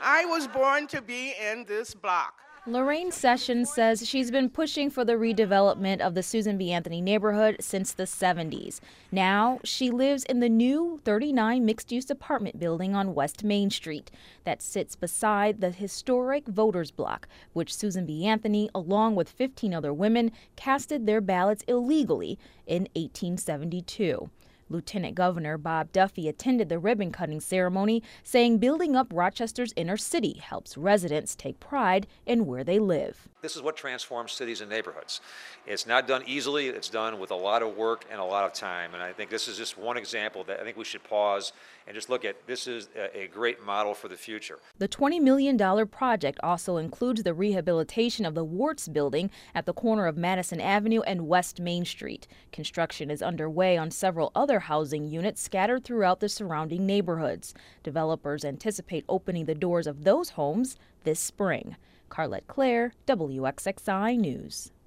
I was born to be in this block. Lorraine Sessions says she's been pushing for the redevelopment of the Susan B. Anthony neighborhood since the 70s. Now she lives in the new 39 mixed-use apartment building on West Main Street that sits beside the historic Voters Block, which Susan B. Anthony, along with 15 other women, casted their ballots illegally in 1872. Lieutenant Governor Bob Duffy attended the ribbon-cutting ceremony, saying building up Rochester's inner city helps residents take pride in where they live. This is what transforms cities and neighborhoods. It's not done easily. It's done with a lot of work and a lot of time. And I think this is just one example that I think we should pause and just look at. This is a great model for the future. The $20 million project also includes the rehabilitation of the Warts building at the corner of Madison Avenue and West Main Street. Construction is underway on several other housing units scattered throughout the surrounding neighborhoods. Developers anticipate opening the doors of those homes this spring. Carlette Claire, WXXI News.